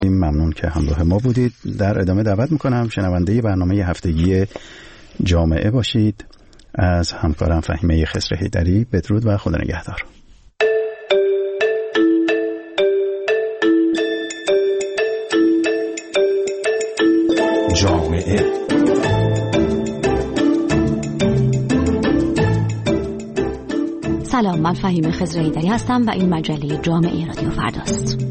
ممنون که همراه ما بودید. در ادامه دعوت میکنم شنونده برنامه هفتگی جامعه باشید. از همکارم فهیمه خضر حیدری بدرود و خدا نگهدار. جامعه سلام، من فهیمه خضر حیدری هستم و این مجله جامعه رادیو فرداست.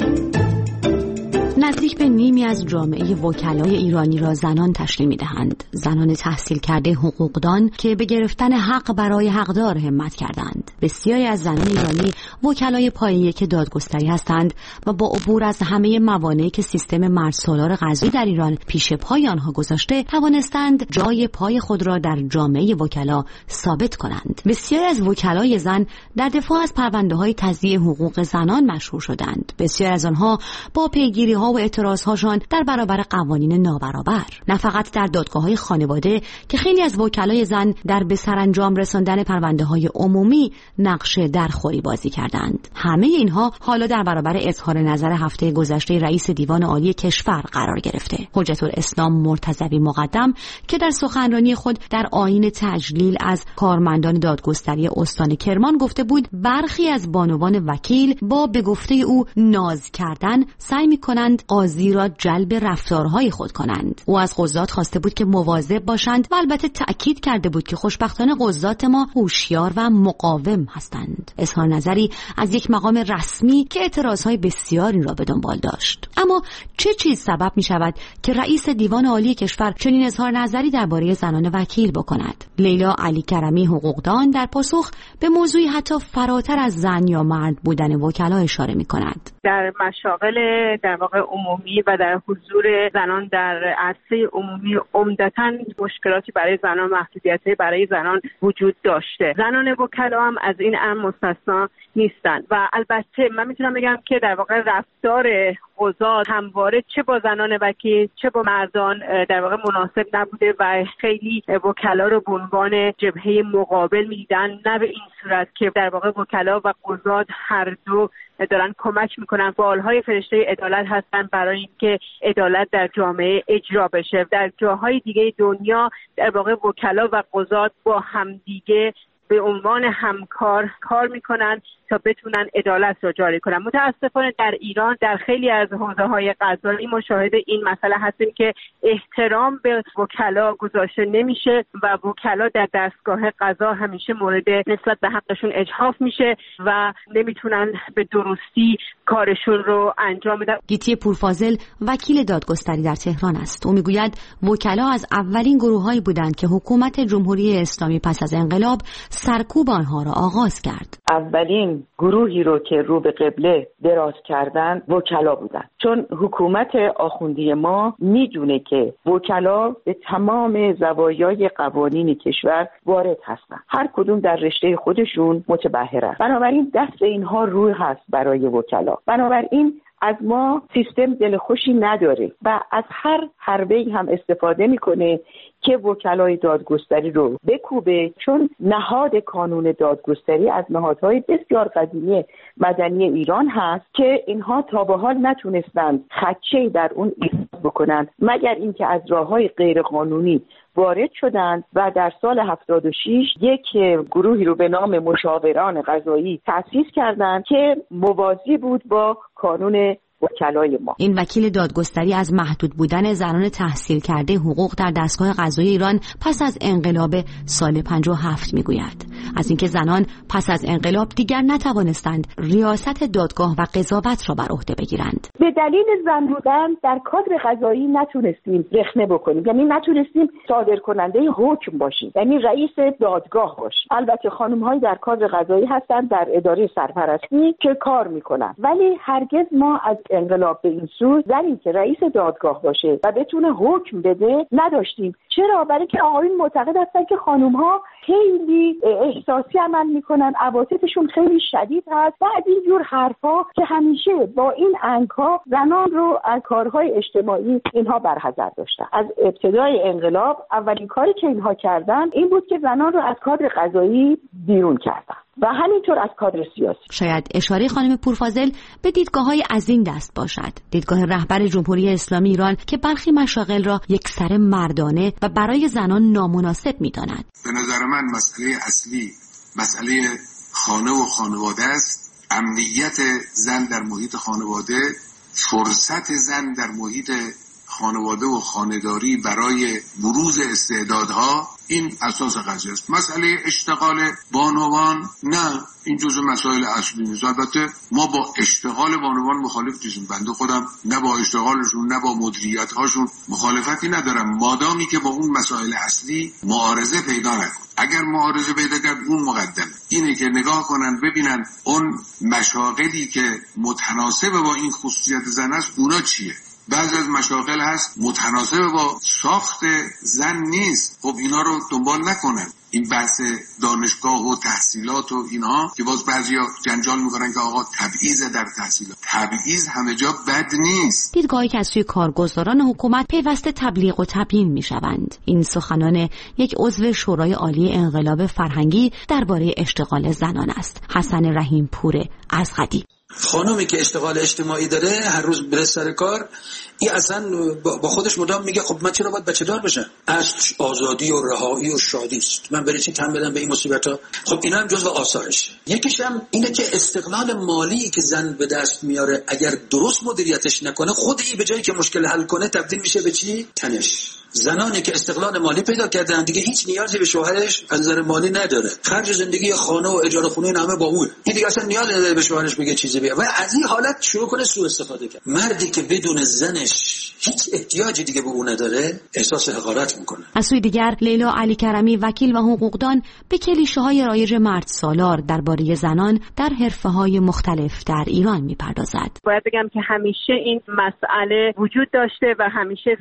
نزدیک به نیمی از جامعه وکلای ایرانی را زنان تشکیل می‌دهند. زنان تحصیل کرده حقوقدان که به گرفتن حق برای حقدار همت کردند. بسیاری از زنان ایرانی وکلای پایه یک دادگستری هستند و با عبور از همه موانعی که سیستم مردسالار قضایی در ایران پیش پای آنها گذاشته، توانستند جای پای خود را در جامعه وکلا ثابت کنند. بسیاری از وکلای زن در دفاع از پرونده‌های تضییع حقوق زنان مشهور شدند. بسیاری از آنها با پیگیری‌ها و اعتراض‌هاشان در برابر قوانین نابرابر، نه فقط در دادگاه‌های خانواده که خیلی از وکلای زن در به سرانجام رساندن پرونده‌های عمومی نقش درخوری بازی کردند. همه اینها حالا در برابر اظهار نظر هفته گذشته رئیس دیوان عالی کشور قرار گرفته. حجت الاسلام مرتضوی مقدم که در سخنرانی خود در آیین تجلیل از کارمندان دادگستری استان کرمان گفته بود برخی از بانوان وکیل با به گفته او ناز کردن سعی می‌کنند قاضی را جلب رفتارهای خود کنند. او از قضات خواسته بود که مواظب باشند و البته تأکید کرده بود که خوشبختانه قضات ما هوشیار و مقاوم هستند. اظهار نظری از یک مقام رسمی که اعتراضهای بسیاری را به دنبال داشت. اما چه چیز سبب می شود که رئیس دیوان عالی کشور چنین اظهار نظری درباره زنان وکیل بکند؟ لیلا علی کرمی حقوقدان در پاسخ به موضوعی حتی فراتر از زن یا مرد بودن وکلا اشاره می کند. در مشاغل در واقع عمومی و در حضور زنان در عرصه عمومی عمدتاً مشکلاتی برای زنان، محدودیت‌های برای زنان وجود داشته. زنان وکلا هم از این امر مستثنا نیستند و البته من میتونم بگم که در واقع رفتار قضات همواره چه با زنان وکیل چه با مردان در واقع مناسب نبوده و خیلی وکلا رو به عنوان جبهه مقابل می‌دیدن، نه به این صورت که در واقع وکلا و قضات هر دو دارن کمک میکنن، فعالهای فرشته عدالت هستن برای اینکه عدالت در جامعه اجرا بشه. در جاهای دیگه دنیا در واقع وکلا و قضات با همدیگه به عنوان همکار کار میکنن تا بتونن عدالت را جاری کنن. متاسفانه در ایران در خیلی از حوزه‌های قضایی مشاهده این مسئله هستیم که احترام به وکلا گذاشته نمیشه و وکلا در دستگاه قضا همیشه مورد نسبت به حقشون اجحاف میشه و نمیتونن به درستی کارشون رو انجام بدن. گیتی پورفاضل وکیل دادگستری در تهران است. او میگوید وکلا از اولین گروه‌هایی بودند که حکومت جمهوری اسلامی پس از انقلاب سرکوب آنها را آغاز کرد. اولین گروهی رو که رو به قبله دراز کردن وکلا بودن، چون حکومت آخوندی ما میدونه که وکلا به تمام زوایای قوانین کشور وارد هستن، هر کدوم در رشته خودشون متبحرن، بنابراین دست اینها روی هست برای وکلا. بنابراین از ما سیستم دلخوشی نداره و از هر حربه‌ای هم استفاده میکنه که وکلای دادگستری رو بکوبه، چون نهاد کانون دادگستری از نهادهای بسیار قدیمی مدنی ایران هست که اینها تا به حال نتونستند خدشه‌ای در اون ایجاد بکنند مگر اینکه از راههای غیر قانونی وارد شدند و در سال 76 یک گروهی رو به نام مشاوران قضایی تأسیس کردند که موازی بود با کانون وکلای ما. این وکیل دادگستری از محدود بودن زنان تحصیل کرده حقوق در دستگاه قضایی ایران پس از انقلاب سال 57 میگوید. از اینکه زنان پس از انقلاب دیگر نتوانستند ریاست دادگاه و قضاوت را بر عهده بگیرند. به دلیل زن بودن در کادر قضایی نتونستیم رخنه بکنیم، یعنی نتونستیم صادر کننده حکم باشیم، یعنی رئیس دادگاه باشیم. البته خانم‌های در کادر قضایی هستند در اداره سرپرستی که کار میکنن، ولی هرگز ما از انقلاب به این سو زنی که رئیس دادگاه باشه و بتونه حکم بده نداشتیم. چرا؟ برای که آقایون معتقد هستن که خانم‌ها خیلی احساسی عمل میکنن، عواطفشون خیلی شدید هست و از این جور حرفا که همیشه با این انگ‌ها زنان رو از کارهای اجتماعی اینها برحذر داشتن. از ابتدای انقلاب اولین کاری که اینها کردن این بود که زنان رو از کادر قضایی بیرون کردن و همینطور از کادر سیاسی. شاید اشاره خانم پورفاضل به دیدگاه‌های از این دست باشد. دیدگاه رهبر جمهوری اسلامی ایران که برخی مشاغل را یکسره مردانه و برای زنان نامناسب می‌داند. به نظر من مسئله اصلی مسئله خانه و خانواده است. امنیت زن در محیط خانواده، فرصت زن در محیط خانواده و خانه‌داری برای بروز استعدادها، این اساس قضیه است. مسئله اشتغال بانوان نه، این جزء مسائل اصلی نیست. البته ما با اشتغال بانوان مخالف نیستیم. بنده خودم نه با اشتغالشون نه با مدیریت هاشون مخالفتی ندارم، مادامی که با اون مسائل اصلی معارضه پیدا نکنه. اگر معارضه پیدا کرد اون مقدمه. اینه که نگاه کنن ببینن اون مشاغلی که متناسب با این خصوصیت زن است اونا چیه. بعضی از مشاغل هست متناسب با ساخت زن نیست، خب اینا رو دنبال نکنن. این بحث دانشگاه و تحصیلات و اینها که باز بعضیا جنجال میکنن که آقا تبعیض در تحصیلات. تبعیض همه جا بد نیست. دیدگاهی که از سوی کارگزاران حکومت پیوسته تبلیغ و تبیین میشوند. این سخنان یک عضو شورای عالی انقلاب فرهنگی درباره اشتغال زنان است. حسن رحیم پور ازغدی. خانومی که اشتغال اجتماعی داره هر روز بره سر کار، این اصلا با خودش مدام میگه خب من چرا باید بچه دار بشم؟ اصل آزادی و رهایی و شادی است. من برای چی تن بدم به این مصیبت‌ها؟ خب اینا هم جزو آثارش. یکیش هم اینه که استقلال مالی که زن به دست میاره اگر درست مدیریتش نکنه، خود این به جایی که مشکل حل کنه تبدیل میشه به چی؟ تنش. زنانی که استقلال مالی پیدا کردن دیگه هیچ نیازی به شوهرش از نظر مالی نداره. خرج زندگی خانه و اجاره خونه همه با اون. این دیگه اصلا نیاز نداره به شوهرش بگه چیزی بگه. و از این حالت شروع کنه سوء استفاده کرد. مردی که بدون زنش هیچ احتیاجی دیگه به اون نداره احساس حقارت میکنه. از سوی دیگر لیلا علی کرمی وکیل و حقوقدان به کلیشه‌های رایج مرد سالار درباره زنان در حرفه‌های مختلف در ایران میپردازد. باید بگم که همیشه این مسئله وجود داشته و همیشه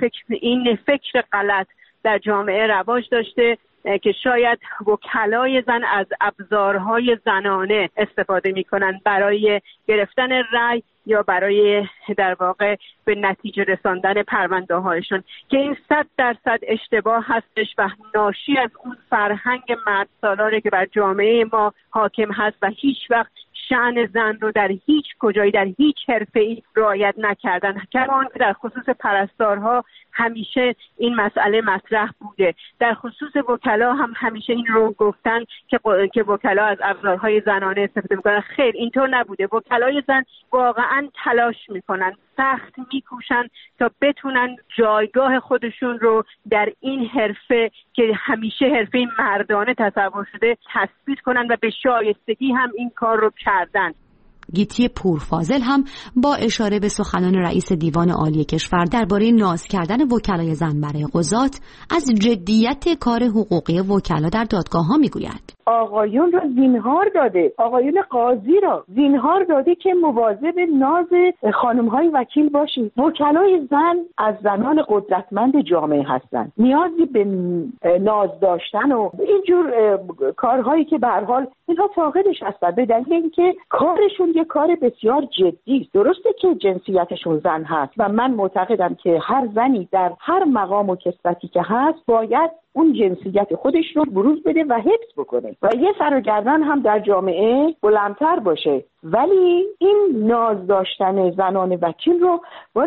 فکر غلط در جامعه رواج داشته که شاید وکلای زن از ابزارهای زنانه استفاده میکنن برای گرفتن رأی یا برای در واقع به نتیجه رساندن پرونده هایشون، که این 100% اشتباه هستش و ناشی از اون فرهنگ مرد سالاره که بر جامعه ما حاکم هست و هیچ وقت شأن زن رو در هیچ کجایی در هیچ حرفه‌ای رعایت نکردن. کمان در خصوص پرستارها همیشه این مسئله مطرح بوده. در خصوص وکلا هم همیشه این رو گفتن که وکلا از ابزارهای زنانه استفاده میکنن. خیر، اینطور نبوده. وکلای زن واقعا تلاش میکنن، سخت میکوشن تا بتونن جایگاه خودشون رو در این حرفه که همیشه حرفه مردانه تصور شده تثبیت کنن و به شایستگی هم این کار رو کردن. گیتی پورفاضل هم با اشاره به سخنان رئیس دیوان عالی کشور درباره ناز کردن وکلای زن برای قضات از جدیت کار حقوقی وکلا در دادگاه‌ها میگوید. آقایون را زینهار داده، آقایون قاضی را زینهار داده که مواظب ناز خانم‌های وکیل باشید. وکلای زن از زنان قدرتمند جامعه هستند. نیازی به ناز داشتن و اینجور کارهایی که به هر حال اینها فاقدش هستند، به دلیل اینکه کارشون یه کار بسیار جدی است. درسته که جنسیتشون زن هست و من معتقدم که هر زنی در هر مقام و کسبتی که هست باید اون جنسیت خودش رو بروز بده و حفظ بکنه و یه سر و گردن هم در جامعه بلندتر باشه. ولی این ناز داشتن زنان وکیل رو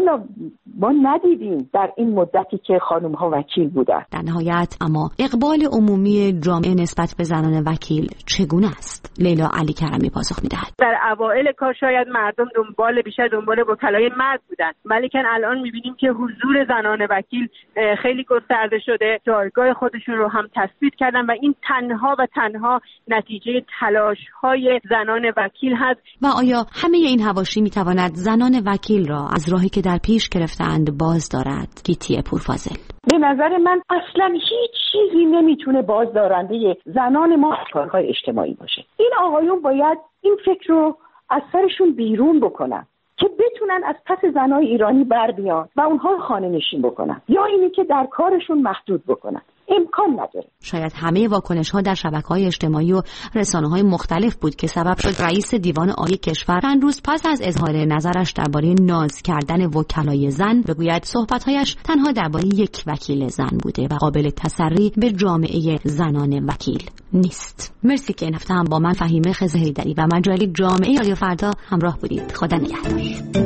ما ندیدیم در این مدتی که خانم ها وکیل بودن. در نهایت اما اقبال عمومی جامعه نسبت به زنان وکیل چگونه است؟ لیلا علی کرمی پاسخ میدهد. در اوایل کار شاید مردم بیشتر دنبال وکلای مرد بودن، ولی الان میبینیم که حضور زنان وکیل خیلی گسترده شده، جایگاه خودشون رو هم تثبیت کردن و این تنها نتیجه تلاش‌های زنان وکیل هست. و آیا همه این حواشی میتواند زنان وکیل را از راهی که در پیش گرفتند باز دارد؟ گیتی پورفاضل: به نظر من اصلا هیچ چیزی نمیتونه بازدارنده زنان ما از کارهای اجتماعی باشه. این آقایون باید این فکر رو از سرشون بیرون بکنن که بتونن از پس زنای ایرانی بر بیان و اونها رو خانه نشین بکنن، یا اینی که در کارشون محدود بکنن. امکان نداره. شاید همه واکنش‌ها در شبکه‌های اجتماعی و رسانه‌های مختلف بود که سبب شد رئیس دیوان عالی کشور چند روز پس از اظهار نظرش درباره ناز کردن وکلای زن بگوید صحبت‌هایش تنها درباره یک وکیل زن بوده و قابل تسری به جامعه زنان وکیل نیست. مرسی که این هفته هم با من فهیمه خضرحیدری و مجله جامعه رادیو فردا همراه بودید. خدا نگهدار.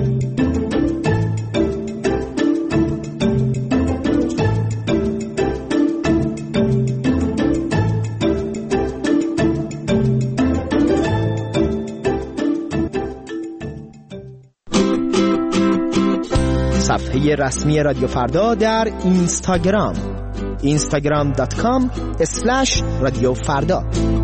صفحه رسمی رادیو فردا در اینستاگرام instagram.com/رادیو فردا